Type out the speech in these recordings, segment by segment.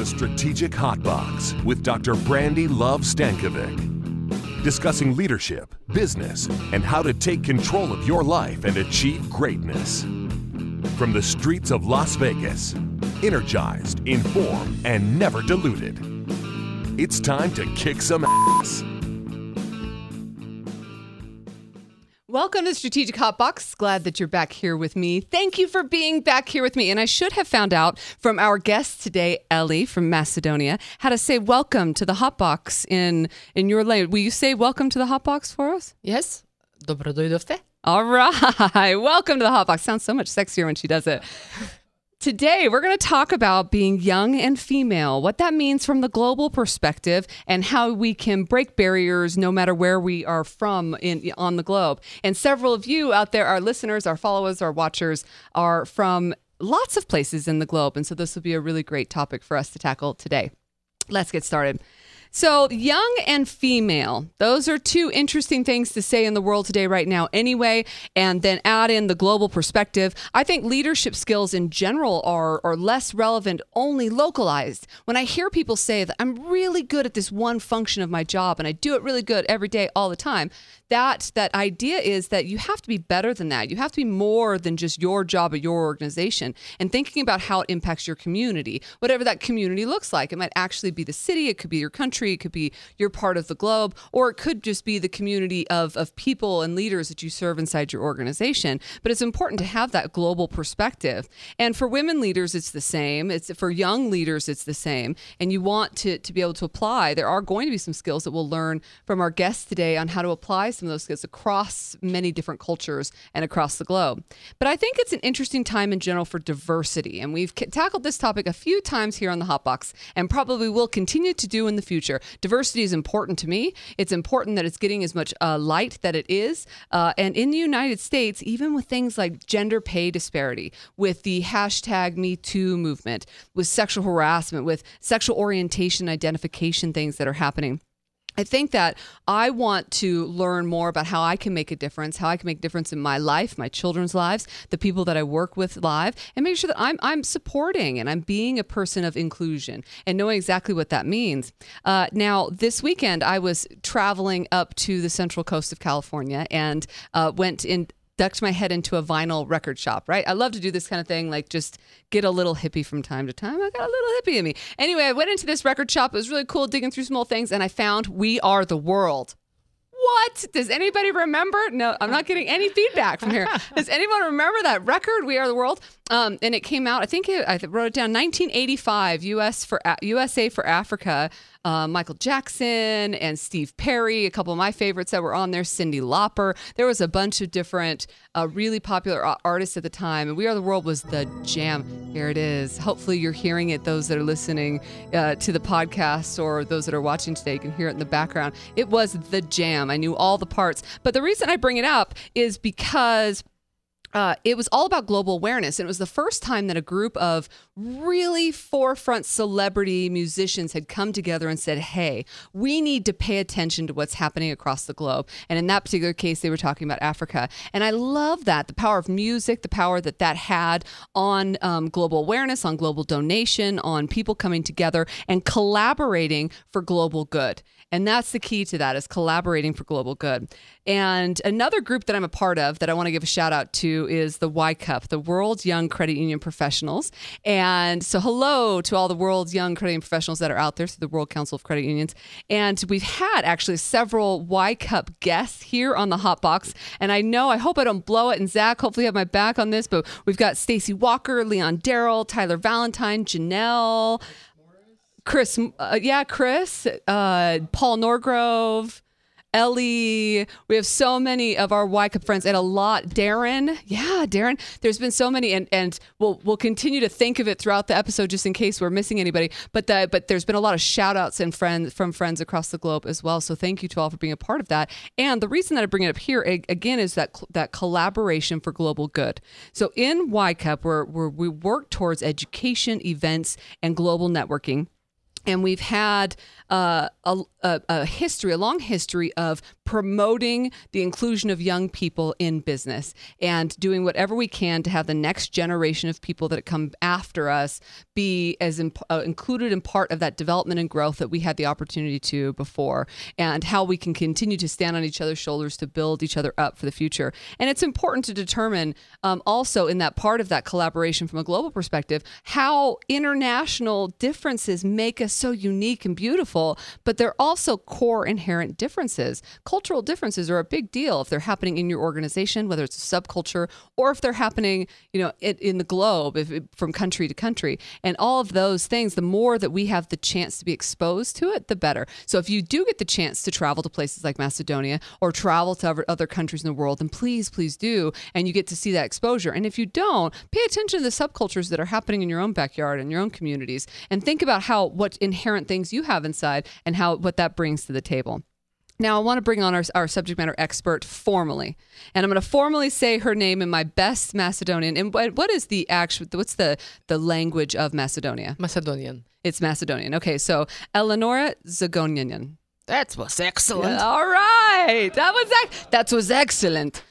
Strategic Hotbox with Dr. Brandy Love Stankovic. Discussing leadership, business, and how to take control of your life and achieve greatness. From the streets of Las Vegas, energized, informed, and never diluted. It's time to kick some ass. Welcome to Strategic Hotbox. Glad that you're back here with me. Thank you for being back here with me. And I should have found out from our guest today, Ellie from Macedonia, how to say welcome to the Hotbox in your language. Will you say welcome to the Hotbox for us? Yes. Dobro dojdovte. All right. Welcome to the Hotbox. Sounds so much sexier when she does it. Today, we're going to talk about being young and female, what that means from the global perspective, and how we can break barriers no matter where we are from on the globe. And several of you out there, our listeners, our followers, our watchers, are from lots of places in the globe. And so this will be a really great topic for us to tackle today. Let's get started. So young and female, those are two interesting things to say in the world today right now anyway, and then add in the global perspective. I think leadership skills in general are less relevant, only localized. When I hear people say that I'm really good at this one function of my job and I do it really good every day, all the time, that idea is that you have to be better than that. You have to be more than just your job at your organization, and thinking about how it impacts your community, whatever that community looks like. It might actually be the city, it could be your country, it could be your part of the globe, or it could just be the community of people and leaders that you serve inside your organization. But it's important to have that global perspective. And for women leaders, it's the same. It's for young leaders, it's the same. And you want to be able to apply. There are going to be some skills that we'll learn from our guests today on how to apply some of those skills across many different cultures and across the globe. But I think it's an interesting time in general for diversity. And we've tackled this topic a few times here on the Hotbox, and probably will continue to do in the future. Diversity is important to me. It's important that it's getting as much light that it is. And in the United States, even with things like gender pay disparity, with the hashtag #MeToo movement, with sexual harassment, with sexual orientation identification things that are happening, I think that I want to learn more about how I can make a difference, how I can make a difference in my life, my children's lives, the people that I work with live, and make sure that I'm supporting and I'm being a person of inclusion and knowing exactly what that means. Now, this weekend, I was traveling up to the Central Coast of California and ducked my head into a vinyl record shop, right? I love to do this kind of thing, like just get a little hippie from time to time. I got a little hippie in me. Anyway, I went into this record shop. It was really cool, digging through some old things, and I found We Are the World. What? Does anybody remember? No, I'm not getting any feedback from here. Does anyone remember that record, We Are the World? And it came out, I wrote it down, 1985, USA for Africa. Michael Jackson and Steve Perry, a couple of my favorites that were on there, Cyndi Lauper. There was a bunch of different really popular artists at the time, and We Are the World was the jam. Here it is. Hopefully you're hearing it, those that are listening to the podcast or those that are watching today, you can hear it in the background. It was the jam. I knew all the parts. But the reason I bring it up is because it was all about global awareness. And it was the first time that a group of really forefront celebrity musicians had come together and said, hey, we need to pay attention to what's happening across the globe. And in that particular case, they were talking about Africa. And I love that, the power of music, the power that had on global awareness, on global donation, on people coming together and collaborating for global good. And that's the key to that, is collaborating for global good. And another group that I'm a part of that I want to give a shout out to is the YCUP, the World Young Credit Union Professionals. And so hello to all the World Young Credit Union Professionals that are out there through the World Council of Credit Unions. And we've had actually several YCUP guests here on the Hotbox. And I hope I don't blow it. And Zach, hopefully you have my back on this, but we've got Stacey Walker, Leon Darrell, Tyler Valentine, Janelle, Chris, Paul Norgrove, Ellie. We have so many of our YCUP friends and a lot. Darren. There's been so many, and we'll continue to think of it throughout the episode just in case we're missing anybody. But there's been a lot of shout outs and from friends across the globe as well. So thank you to all for being a part of that. And the reason that I bring it up here again is that collaboration for global good. So in YCUP, we work towards education, events, and global networking. And we've had a long history of promoting the inclusion of young people in business and doing whatever we can to have the next generation of people that come after us be as included in part of that development and growth that we had the opportunity to before, and how we can continue to stand on each other's shoulders to build each other up for the future. And it's important to determine also in that part of that collaboration from a global perspective, how international differences make us so unique and beautiful, but they're also core inherent differences. Cultural differences are a big deal if they're happening in your organization, whether it's a subculture or if they're happening, in the globe, from country to country. And all of those things, the more that we have the chance to be exposed to it, the better. So if you do get the chance to travel to places like Macedonia or travel to other countries in the world, then please do, and you get to see that exposure. And if you don't, pay attention to the subcultures that are happening in your own backyard and your own communities, and think about what inherent things you have inside and what that brings to the table. Now, I want to bring on our subject matter expert formally, and I'm going to formally say her name in my best Macedonian. And what's the language of Macedonia? Macedonian. It's Macedonian. Okay, so Eleonora Zagonian. That was excellent. All right, that was excellent.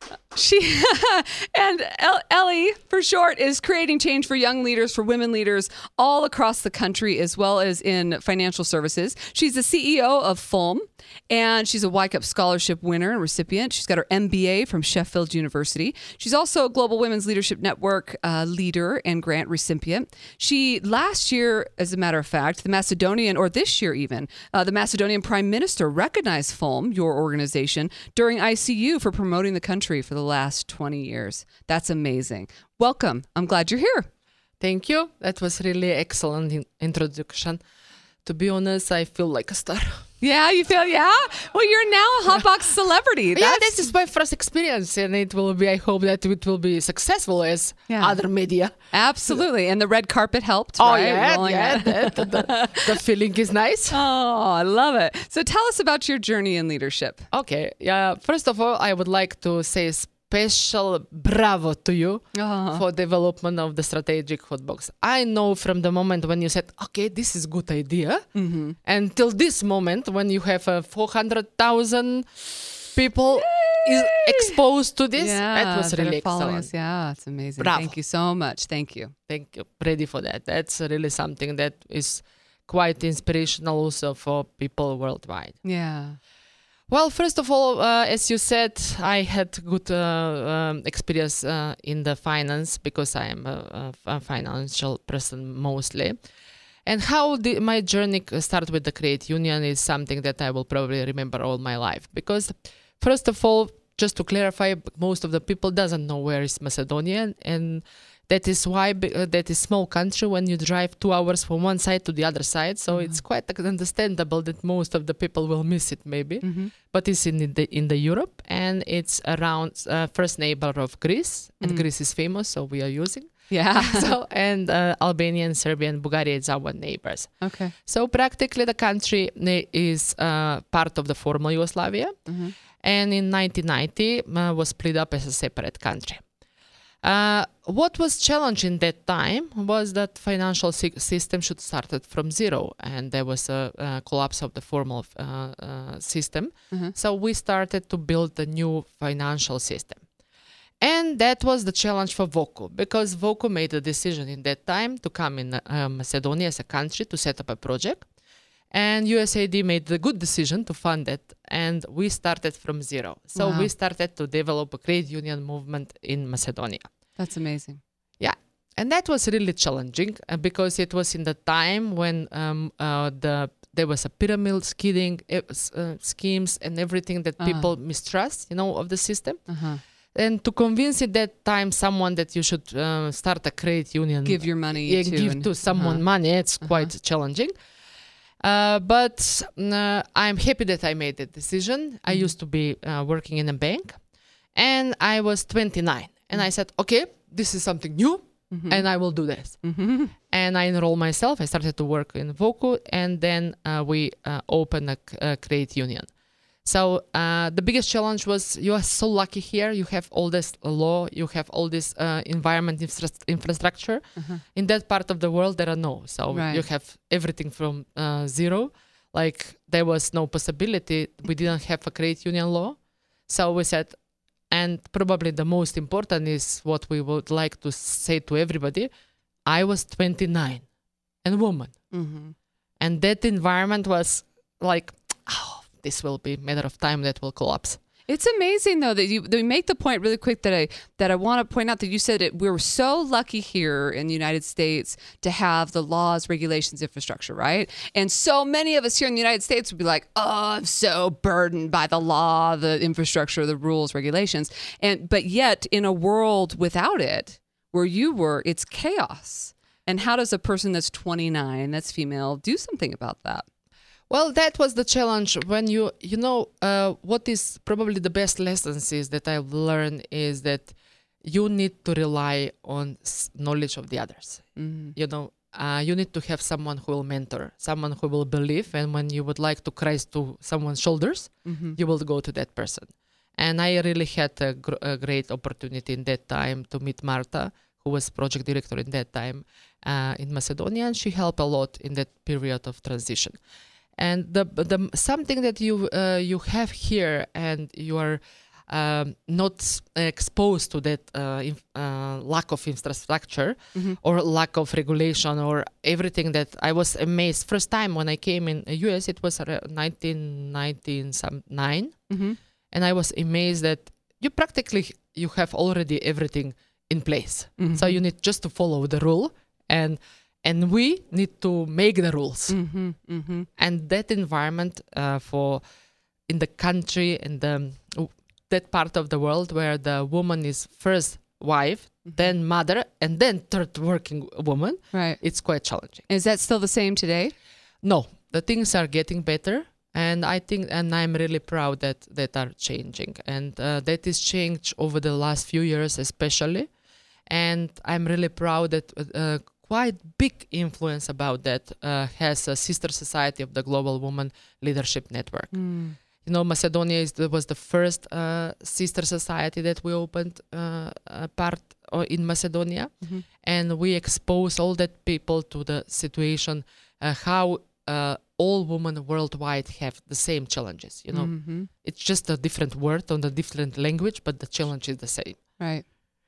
She and Ellie, for short, is creating change for young leaders, for women leaders all across the country, as well as in financial services. She's the CEO of Fulm, and she's a YCUP scholarship winner and recipient. She's got her MBA from Sheffield University. She's also a Global Women's Leadership Network leader and grant recipient. She, last year, as a matter of fact, this year even, the Macedonian Prime Minister recognized Fulm, your organization, during ICU for promoting the country for the last 20 years. That's amazing. Welcome. I'm glad you're here. Thank you. That was really excellent introduction. To be honest, I feel like a star. Yeah, you feel, yeah? Well, you're now a Hotbox celebrity. This is my first experience, and I hope that it will be successful as other media. Absolutely. And the red carpet helped, oh, right? The feeling is nice. Oh, I love it. So tell us about your journey in leadership. Okay. First of all, I would like to say special bravo to you for development of the strategic hotbox. I know from the moment when you said, okay, this is good idea, until this moment when you have 400,000 people is exposed to this, that was really excellent. Yeah, it's amazing. Bravo. Thank you so much. Thank you. Thank you. Ready for that. That's really something that is quite inspirational also for people worldwide. Yeah. Well, first of all, as you said, I had good experience in the finance because I am a financial person mostly. And how my journey started with the Credit Union is something that I will probably remember all my life. Because first of all, just to clarify, most of the people doesn't know where is Macedonia, and that is why that is small country when you drive 2 hours from one side to the other side. So it's quite understandable that most of the people will miss it maybe. But it's in the Europe, and it's around first neighbor of Greece, and Greece is famous, so we are using. Yeah. And Albania and Serbia and Bulgaria is our neighbors. Okay. So practically the country is part of the former Yugoslavia, and in 1990 was split up as a separate country. What was challenging that time was that financial system should started from zero, and there was a collapse of the formal system. So we started to build a new financial system. And that was the challenge for VOCU, because VOCU made a decision in that time to come in Macedonia as a country to set up a project. And USAID made the good decision to fund it, and we started from zero. So we started to develop a credit union movement in Macedonia. That's amazing. Yeah, and that was really challenging because it was in the time when there was a pyramid schemes and everything that people mistrust, of the system. And to convince at that time someone that you should start a credit union, give your money to someone money, it's quite challenging. But I'm happy that I made that decision. I used to be working in a bank, and I was 29. And I said, okay, this is something new, and I will do this. And I enrolled myself. I started to work in VOCU, and then we opened a credit union. So the biggest challenge was you are so lucky here. You have all this law. You have all this environment infrastructure. In that part of the world, there are no. So you have everything from zero, like there was no possibility. We didn't have a credit union law. So we said, and probably the most important is what we would like to say to everybody. I was 29 and a woman. And that environment was like, oh, this will be a matter of time that will collapse. It's amazing though that you make the point really quick that I want to point out that you said we were so lucky here in the United States to have the laws, regulations, infrastructure, right? And so many of us here in the United States would be like, oh, I'm so burdened by the law, the infrastructure, the rules, regulations. But yet in a world without it, where you were, it's chaos. And how does a person that's 29, that's female, do something about that? Well, that was the challenge when what is probably the best lessons is that I've learned is that you need to rely on knowledge of the others. You need to have someone who will mentor, someone who will believe. And when you would like to cry to someone's shoulders, you will go to that person. And I really had a great opportunity in that time to meet Marta, who was project director in that time in Macedonia. And she helped a lot in that period of transition. And the something that you have here, and you are not exposed to that lack of infrastructure or lack of regulation or everything that I was amazed. First time when I came in the US, it was 1999, and I was amazed that you have already everything in place. So you need just to follow the rule, and we need to make the rules. And that environment in the country and that part of the world where the woman is first wife, then mother, and then third working woman, right? It's quite challenging. Is that still the same today? No, the things are getting better. And I think, and I'm really proud that are changing. And that is changed over the last few years especially. And I'm really proud that quite big influence about that has a sister society of the Global Women Leadership Network. Macedonia was the first sister society that we opened part in Macedonia, and we expose all that people to the situation how all women worldwide have the same challenges. It's just a different word on a different language, but the challenge is the same. Right.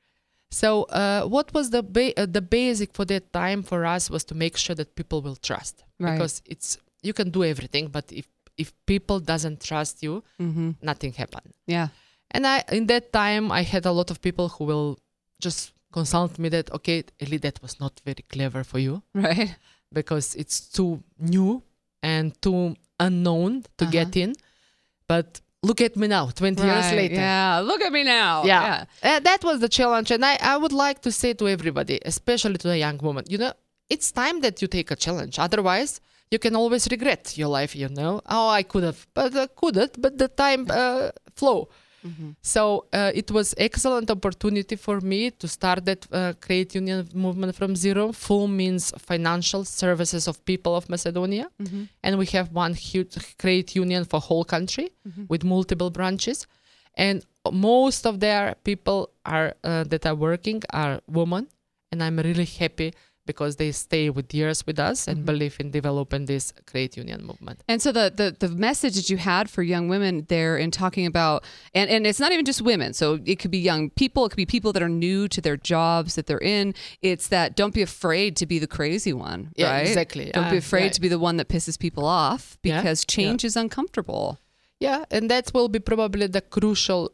So what was the basic for that time for us was to make sure that people will trust. Right. Because you can do everything, but if people doesn't trust you, nothing happen. Yeah. And in that time, I had a lot of people who will just consult me that, okay, Eli, that was not very clever for you. Right. Because it's too new and too unknown to get in. But look at me now, 20 years later. Yeah, look at me now. Yeah. That was the challenge. And I would like to say to everybody, especially to the young woman, it's time that you take a challenge. Otherwise, you can always regret your life, Oh, I could have, but I couldn't, but the time flow. So it was excellent opportunity for me to start that credit union movement from zero. Full means financial services of people of Macedonia. And we have one huge credit union for whole country with multiple branches. And most of their people that are working are women. And I'm really happy because they stay with years with us and believe in developing this credit union movement. And so the message that you had for young women there in talking about, and it's not even just women, so it could be young people, it could be people that are new to their jobs that they're in. It's that don't be afraid to be the crazy one, Yeah, right? exactly. Don't be afraid to be the one that pisses people off because change is uncomfortable. Yeah, and that will be probably the crucial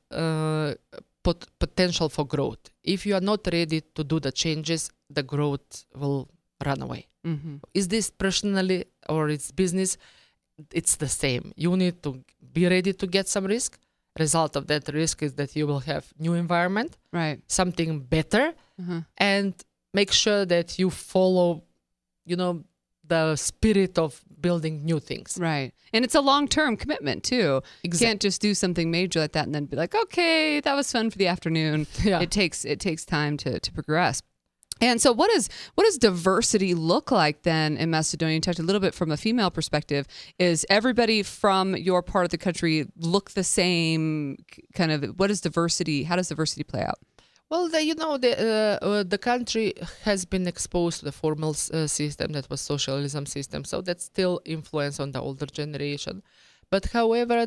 potential for growth. If you are not ready to do the changes, the growth will run away. Is this personally or it's business? It's the same. You need to be ready to get some risk. Result of that risk is that you will have new environment, right? Something better, and make sure that you follow, the spirit of building new things. Right. And it's a long-term commitment too. Exactly. You can't just do something major like that and then be like, okay, that was fun for the afternoon. Yeah. It takes time to progress. And so what does diversity look like then in Macedonia? You talked a little bit from a female perspective. Is everybody from your part of the country look the same? Kind of, how does diversity play out? Well, the country has been exposed to the formal system that was socialism system, so that's still influence on the older generation. But however,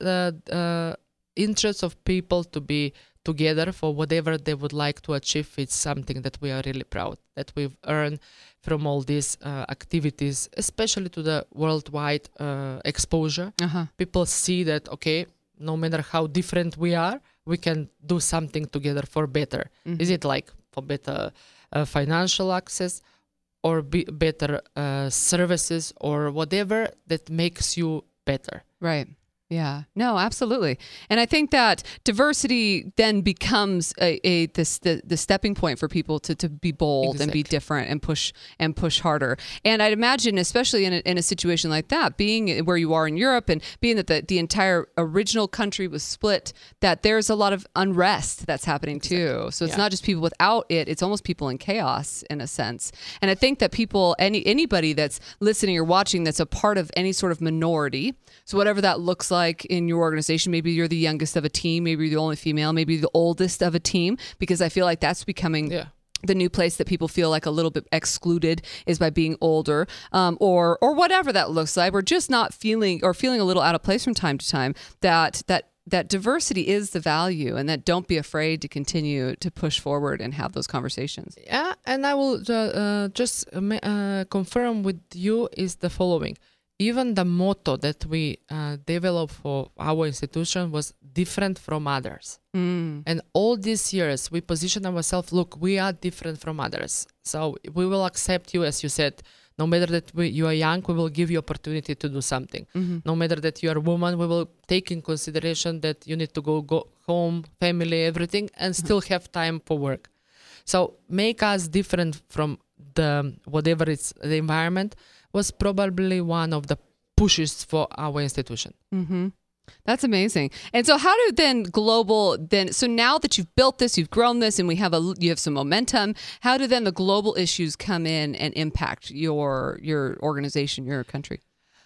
the interest of people to be together for whatever they would like to achieve is something that we are really proud that we've earned from all these activities, especially to the worldwide exposure. People see that, okay, no matter how different we are, we can do something together for better. Is it like for better financial access or better services or whatever that makes you better? Right. Yeah. No, absolutely. And I think that diversity then becomes the stepping point for people to be bold and be different and push harder. And I'd imagine, especially in a situation like that, being where you are in Europe and being that the entire original country was split, that there's a lot of unrest that's happening too. So it's not just people without it, it's almost people in chaos in a sense. And I think that people, anybody that's listening or watching that's a part of any sort of minority, so whatever that looks like in your organization, maybe you're the youngest of a team, maybe you're the only female, maybe you're the oldest of a team, because I feel like that's becoming the new place that people feel like a little bit excluded is by being older, or whatever that looks like, or just not feeling a little out of place from time to time, that diversity is the value, and that don't be afraid to continue to push forward and have those conversations. Yeah, and I will just confirm with you is the following. Even the motto that we developed for our institution was different from others. And all these years, we position ourselves, look, we are different from others. So we will accept you, as you said, no matter that you are young, we will give you opportunity to do something. No matter that you are a woman, we will take in consideration that you need to go home, family, everything, and still have time for work. So make us different from whatever it's the environment was probably one of the pushes for our institution. That's amazing. And so how do so now that you've built this, you've grown this, and you have some momentum, how do then the global issues come in and impact your organization, your country?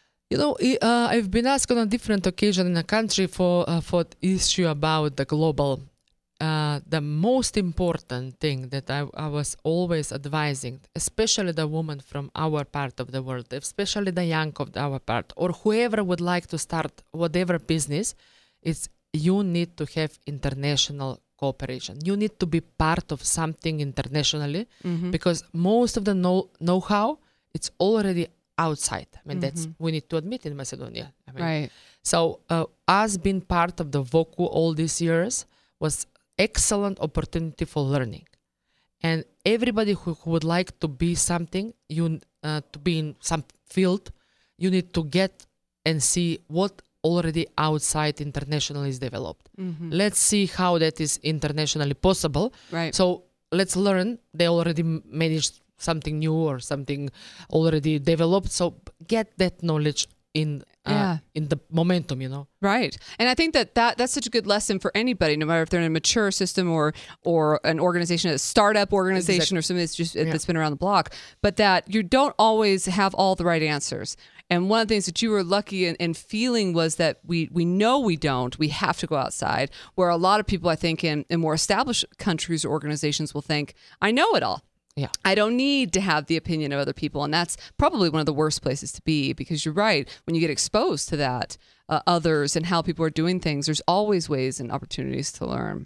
I've been asked on a different occasion in a country for issue about the global. The most important thing that I was always advising, especially the women from our part of the world, especially the young of our part, or whoever would like to start whatever business, is you need to have international cooperation. You need to be part of something internationally, because most of the know-how, it's already outside. I mean, that's we need to admit in Macedonia. I mean, right. So us being part of the VOCU all these years was excellent opportunity for learning, and everybody who would like to be something, to be in some field, you need to get and see what already outside internationally is developed. Let's see how that is internationally possible. Right. So let's learn. They already managed something new or something already developed. So get that knowledge in the momentum, Right. And I think that's such a good lesson for anybody, no matter if they're in a mature system or an organization, a startup organization, or something that's been around the block, but that you don't always have all the right answers. And one of the things that you were lucky in feeling was that we know we have to go outside, where a lot of people, I think, in more established countries or organizations will think, I know it all. Yeah. I don't need to have the opinion of other people. And that's probably one of the worst places to be, because you're right. When you get exposed to that, others and how people are doing things, there's always ways and opportunities to learn.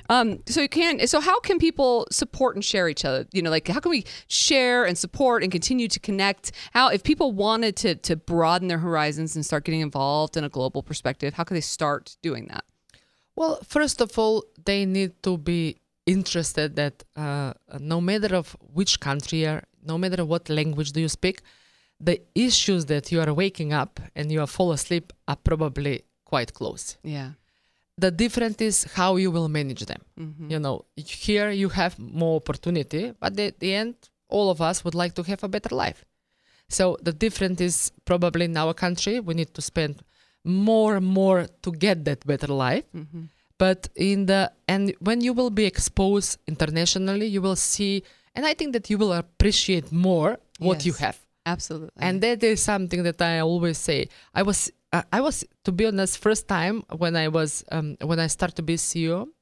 So how can people support and share each other? How can we share and support and continue to connect? If people wanted to broaden their horizons and start getting involved in a global perspective, how can they start doing that? Well, first of all, they need to be interested that no matter of which country you are, no matter what language do you speak, the issues that you are waking up and you are fall asleep are probably quite close. Yeah. The difference is how you will manage them. Here you have more opportunity, but at the end, all of us would like to have a better life. So the difference is probably in our country, we need to spend more and more to get that better life. But when you will be exposed internationally, you will see, and I think that you will appreciate more what you have. Absolutely. And that is something that I always say. I was, to be honest, first time when I started to be CEO,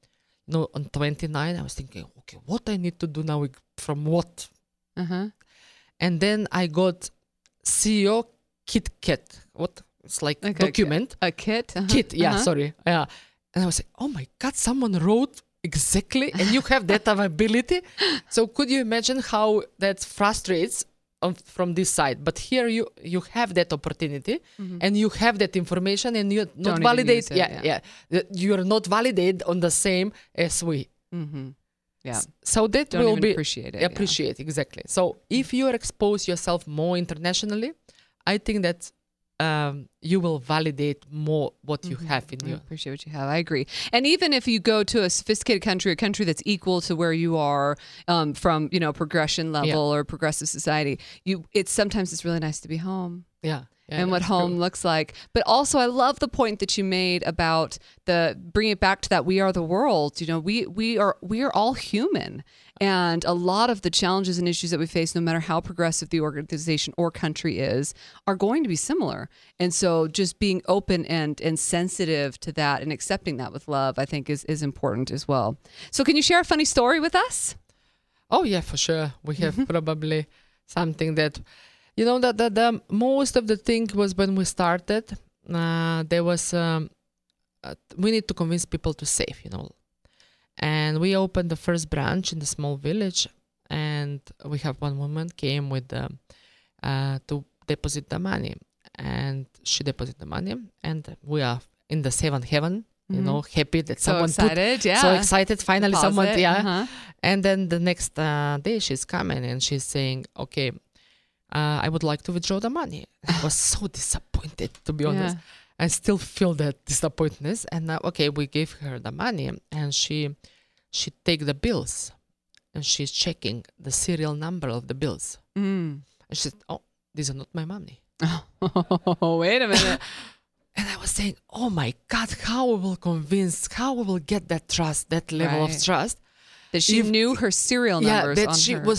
on 29, I was thinking, okay, what I need to do now from what? Uh-huh. And then I got CEO KitKat. What? It's like a document. A kit? Uh-huh. Kit, yeah, Uh-huh. sorry. Yeah. And I was like, oh my God, someone wrote exactly, and you have that ability. So could you imagine how that frustrates from this side? But here you have that opportunity, and you have that information, and you're not Don't even validate. use it, Yeah. You're not validated on the same as we. Mm-hmm. Yeah. So that Don't will even be appreciate it. yeah. appreciate exactly. So if you expose yourself more internationally, I think that you will validate more what you have in I you. appreciate what you have. I agree. And even if you go to a sophisticated country, a country that's equal to where you are from, progression level or progressive society, sometimes it's really nice to be home. Yeah. And what home looks like. But also, I love the point that you made about bring it back to that we are the world. We are all human. And a lot of the challenges and issues that we face, no matter how progressive the organization or country is, are going to be similar. And so just being open and sensitive to that and accepting that with love, I think is important as well. So can you share a funny story with us? Oh, yeah, for sure. We have probably something that... the most of the thing was when we started, there was, we need to convince people to save, And we opened the first branch in the small village, and we have one woman came with to deposit the money, and she deposited the money, and we are in the seventh heaven, happy that So someone excited, yeah. so excited, finally Deposit, someone, yeah. uh-huh. And then the next day she's coming and she's saying, okay, I would like to withdraw the money. I was so disappointed, to be honest. Yeah. I still feel that disappointment. And okay, we gave her the money, and she take the bills, and she's checking the serial number of the bills. Mm. And she said, oh, these are not my money. Oh, wait a minute. And I was saying, oh my God, how we will get that trust, that level of Right. trust. That she knew her serial numbers that on she her. was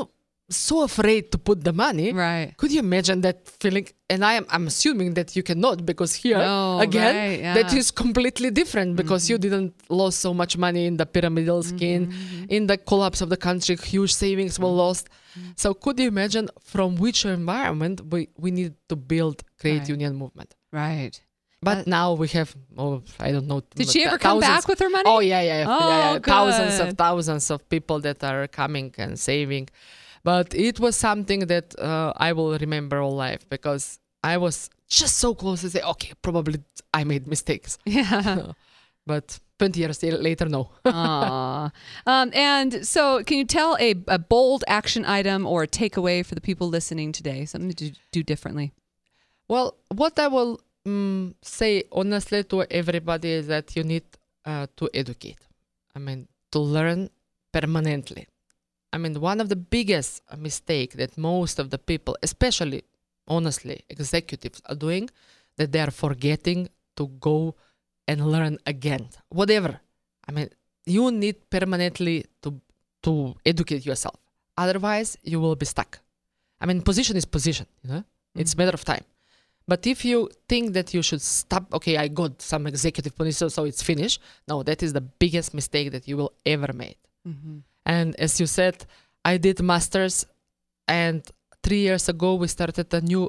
so afraid to put the money. Right. Could you imagine that feeling? And I'm assuming that you cannot, because here No, again right, yeah. that is completely different, because you didn't lose so much money in the pyramidal scheme, in the collapse of the country, huge savings were lost. So could you imagine from which environment we need to build Credit Right. Union movement? Right. But now we have, I don't know. Did she ever come back with her money? Oh, yeah. Oh, Thousands of people that are coming and saving. But it was something that I will remember all life, because I was just so close to say, okay, probably I made mistakes. Yeah. But 20 years later, no. Aw. And so can you tell a bold action item or a takeaway for the people listening today, something to do differently? Well, what I will say honestly to everybody is that you need to educate. To learn permanently. One of the biggest mistake that most of the people, especially, honestly, executives are doing, that they are forgetting to go and learn again. Whatever. You need permanently to educate yourself. Otherwise, you will be stuck. Position is position, It's a matter of time. But if you think that you should stop, okay, I got some executive position, so it's finished. No, that is the biggest mistake that you will ever make. Mm-hmm. And as you said, I did masters, and 3 years ago we started a new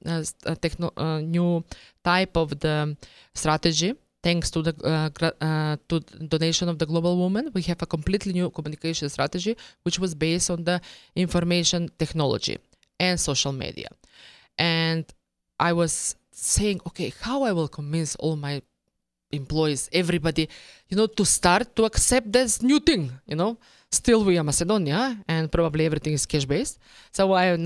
new type of the strategy. Thanks to the to donation of the Global Woman, we have a completely new communication strategy, which was based on the information technology and social media. And I was saying, okay, how I will convince all my employees, everybody, to start to accept this new thing, Still we are Macedonia, and probably everything is cash-based. So I'm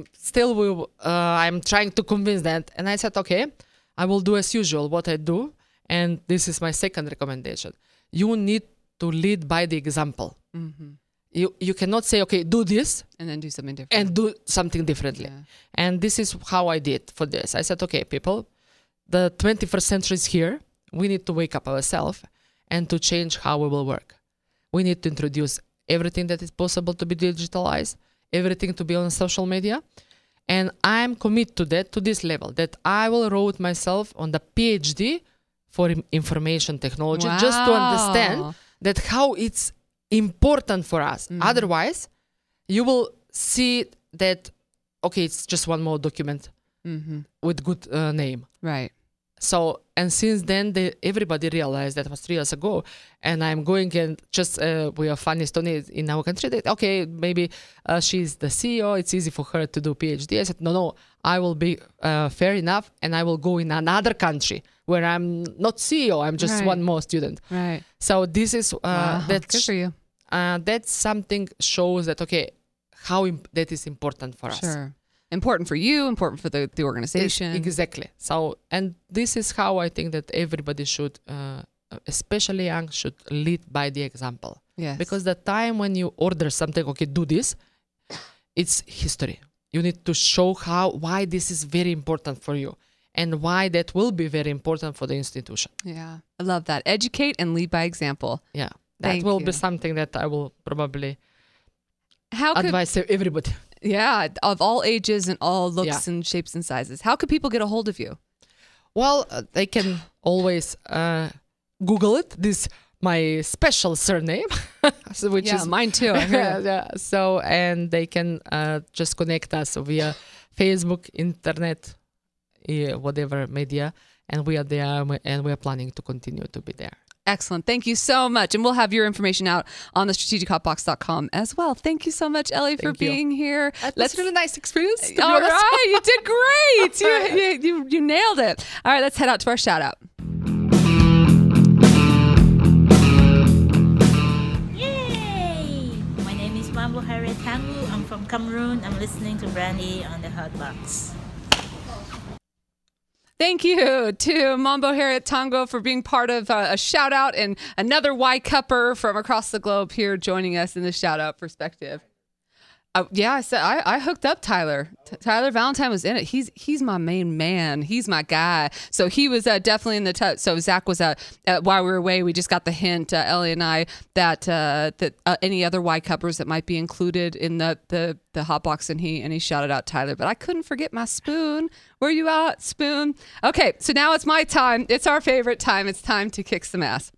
trying to convince that. And I said, okay, I will do as usual what I do. And this is my second recommendation. You need to lead by the example. Mm-hmm. You cannot say, okay, do this. And then do something different. And do something differently. Yeah. And this is how I did for this. I said, okay, people, the 21st century is here. We need to wake up ourselves and to change how we will work. We need to introduce everything that is possible to be digitalized, everything to be on social media. And I'm committed to that, to this level, that I will write myself on the PhD for information technology, just to understand that how it's important for us. Otherwise, you will see that, okay, it's just one more document with good name. Right. So, and since then, everybody realized that was 3 years ago, and I'm going and just, we are funny Estonia in our country, that, okay, maybe she's the CEO, it's easy for her to do PhD. I said, no, I will be fair enough, and I will go in another country where I'm not CEO, I'm just one more student. Right. So this is, Good for you. that's something shows that, okay, how that is important for us. Sure. Important for you, important for the organization. Exactly. So, and this is how I think that everybody should, especially young, should lead by the example. Yes. Because the time when you order something, okay, do this, it's history. You need to show why this is very important for you and why that will be very important for the institution. Yeah. I love that. Educate and lead by example. Yeah. That Thank will you. be something that I will probably How could advise everybody. Yeah, of all ages and all looks and shapes and sizes. How could people get a hold of you? Well, they can always Google it. This my special surname, which is mine too. I hear it. yeah. So, and they can just connect us via Facebook, internet, whatever media, and we are there, and we are planning to continue to be there. Excellent. Thank you so much. And we'll have your information out on the strategichotbox.com as well. Thank you so much, Ellie, for being here. That's a really nice experience. To be All honest. right. You did great. You nailed it. All right. Let's head out to our shout out. Yay! My name is Mambo Harriet Tangu. I'm from Cameroon. I'm listening to Brandy on the Hot Box. Thank you to Mambo Harriet Tango for being part of a shout out and another Y Cupper from across the globe here joining us in the shout out perspective. I hooked up Tyler. Tyler Valentine was in it. He's my main man. He's my guy. So he was definitely in the so Zach was while we were away. We just got the hint, Ellie and I, that any other Y Cuppers that might be included in the hot box, and he shouted out Tyler. But I couldn't forget my Spoon. Where you at, Spoon? Okay, so now it's my time. It's our favorite time. It's time to kick some ass.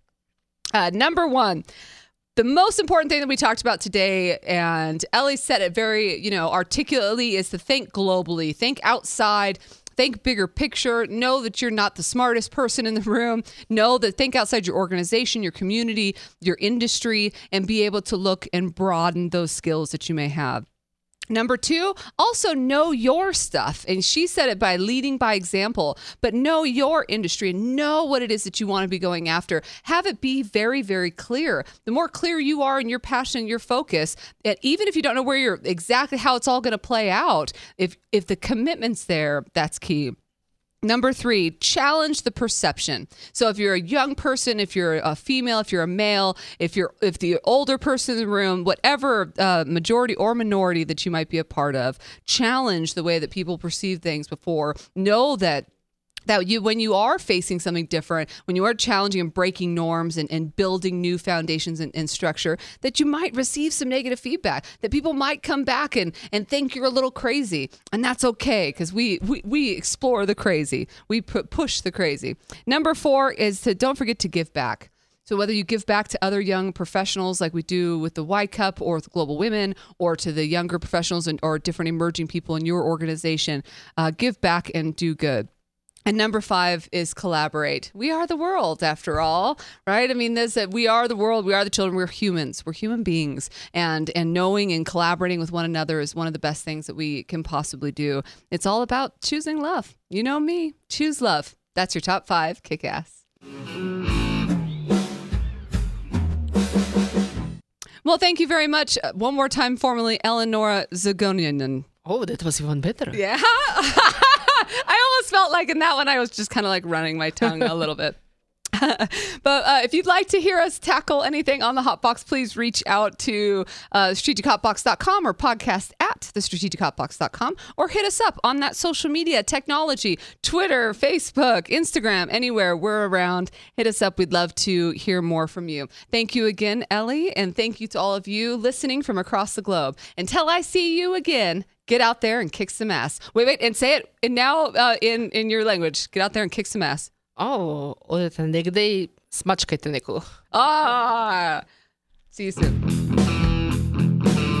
Number one. The most important thing that we talked about today, and Ellie said it very, articulately, is to think globally, think outside, think bigger picture, know that you're not the smartest person in the room, think outside your organization, your community, your industry, and be able to look and broaden those skills that you may have. Number two, also know your stuff. And she said it by leading by example, but know your industry and know what it is that you want to be going after. Have it be very, very clear. The more clear you are in your passion and your focus, and even if you don't know where you're exactly how it's all going to play out, if the commitment's there, that's key. Number three, challenge the perception. So if you're a young person, if you're a female, if you're a male, if the older person in the room, whatever majority or minority that you might be a part of, challenge the way that people perceive things before. Know that when you are facing something different, when you are challenging and breaking norms and building new foundations and structure, that you might receive some negative feedback, that people might come back and think you're a little crazy. And that's okay, because we explore the crazy. We push the crazy. Number four is to don't forget to give back. So whether you give back to other young professionals like we do with the Y Cup or with Global Women, or to the younger professionals or different emerging people in your organization, give back and do good. And number five is collaborate. We are the world, after all, right? I mean, we are the world. We are the children. We're humans. We're human beings. And knowing and collaborating with one another is one of the best things that we can possibly do. It's all about choosing love. You know me. Choose love. That's your top five. Kick ass. Well, thank you very much. One more time, formally, Eleonora Zagonian. Oh, that was even better. Yeah. I almost felt like in that one, I was just kind of like running my tongue a little bit. But if you'd like to hear us tackle anything on the Hotbox, please reach out to strategichotbox.com or podcast at thestrategichotbox.com, or hit us up on that social media technology, Twitter, Facebook, Instagram, anywhere we're around. Hit us up. We'd love to hear more from you. Thank you again, Ellie, and thank you to all of you listening from across the globe. Until I see you again, get out there and kick some ass. Wait, and say it and now in your language. Get out there and kick some ass. Oh, negdje Smačkajte nekoga. See you soon.